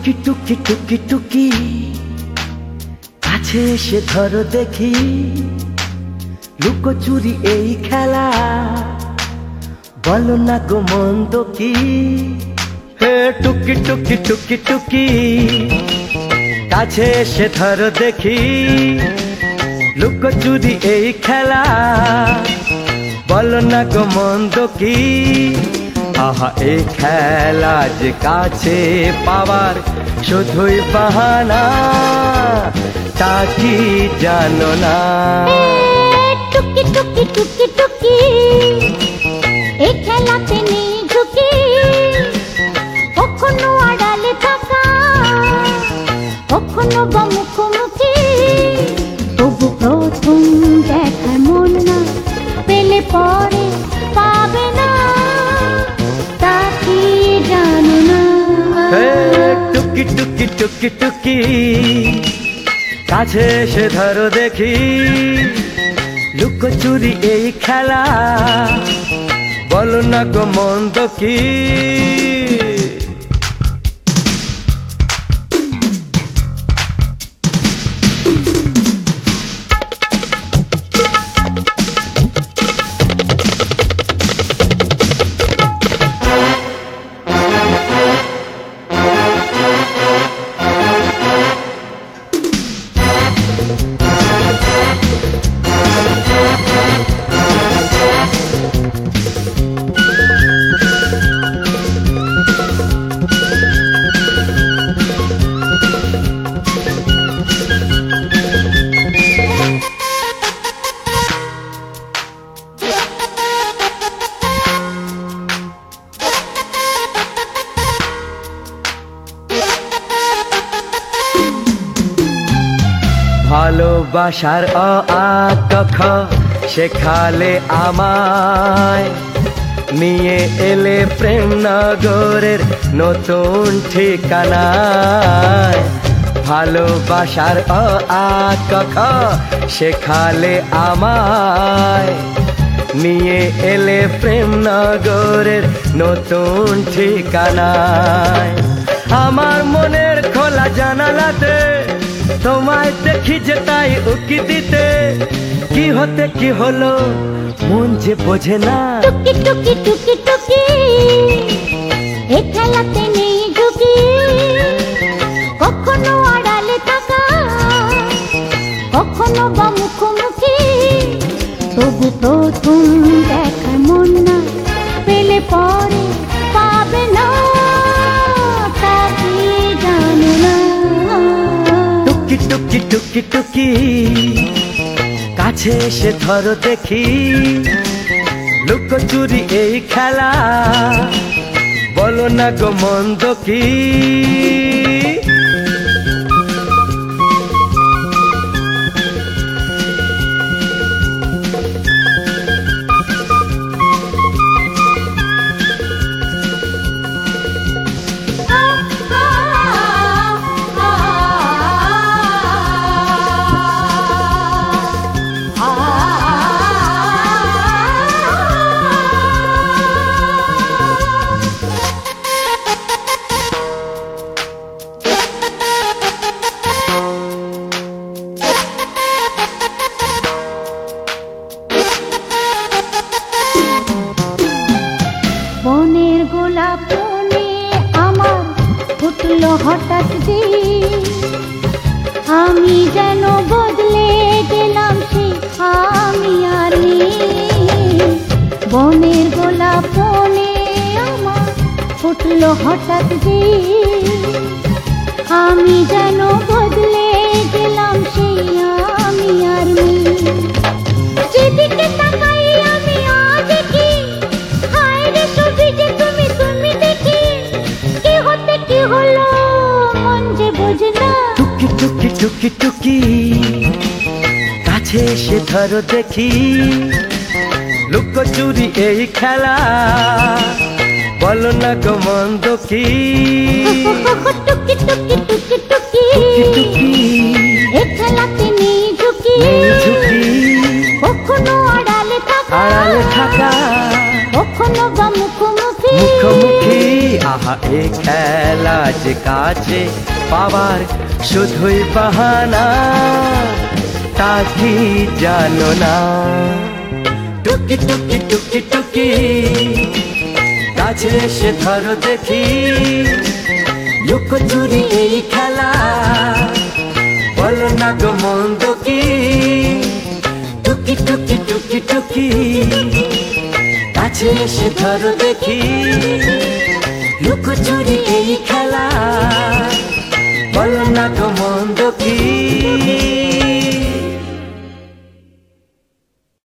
টুকি টুকি টুকি টুকি কাছে এসে ধরো দেখি, লুকোচুরি এই খেলা বলো না গো মন্দ কি। হে টুকি টুকি টুকি টুকি কাছে এসে ধরো দেখি, লুকোচুরি এই খেলা বলো না গো মন্দ কি। আহা এই খেলা যে কাছে পাওয়ার শুধুই বাহানা, তা কি জানো না। টুকি টুকি টুকি টুকি এই খেলাতে নেই ঝুঁকি, কখনো আড়ালে থাকা কখনো বা মুখোমুখি। তবু প্রথম দেখার মন না পেলে পরে পাবে না, তা কি জানো না। টুকি টুকি টুকি টুকি কাছে এসে ধরো দেখি, লুকোচুরি এই খেলা বলো না গো মন্দ কি। ভালোবাসার অ আ ক খ শেখালে আমায়, নিয়ে এলে প্রেম নগরের নতুন ঠিকানায়। ভালোবাসার অ আ ক খ শেখালে আমায়, নিয়ে এলে প্রেম নগরের নতুন ঠিকানায়। আমার মনের খোলা জানালাতে তোমায় দেখি যে তাই উকি দিতে, কি হতে কি হলো মন যে বোঝে না। টুকি টুকি টুকি টুকি এই খেলাতে নেই ঝুঁকি, কখনো আড়ালে থাকা কখনো বা মুখোমুখি। তবু প্রথম দেখার মন না পেলে পরে পাবে না, তা কি জানো না। টুকি টুকি টুকি টুকি কাছে এসে ধরো দেখি, লুকোচুরি এই খেলা বলো না গো মন্দ কি। বনের গোলাপ বনে আমার ফুটলো হঠাৎ দিন, আমি যেন বদলে গেলাম সে আমি আর নেই। বনের গোলাপ বনে আমার ফুটলো হঠাৎ দিন, আমি যেন বদলে গেলাম সে আমি আর নেই। যেদিকে তাকাই আমি আজ কি হায় রে ছবি যে তুমি তুমি দেখি, কি হতে কি হলো মন যে বোঝে না। টুকি টুকি টুকি টুকি কাছে এসে ধরো দেখি, লুকোচুরি এই খেলা বলো না গো মন্দ কি। টুকি টুকি টুকি টুকি টুকি এই খেলাতে নেই ঝুঁকি, ঝুঁকি কখনো আড়ালে থাকা আড়ালে থাকা কখনো বা মুখোমুখি। মুখোমুখি। আহা এ খেলা যে কাছে পাওয়ার শুধুই বাহানা, তা কি জানো না? টুকি টুকি টুকি টুকি কাছে এসে ধরো দেখি, লুকোচুরি এই খেলা বলো না গো মন্দ কি? টুকি টুকি টুকি টুকি কাছে এসে ধরো দেখি, লুকোচুরি এই খেলা বলো না গো মন্দ কি?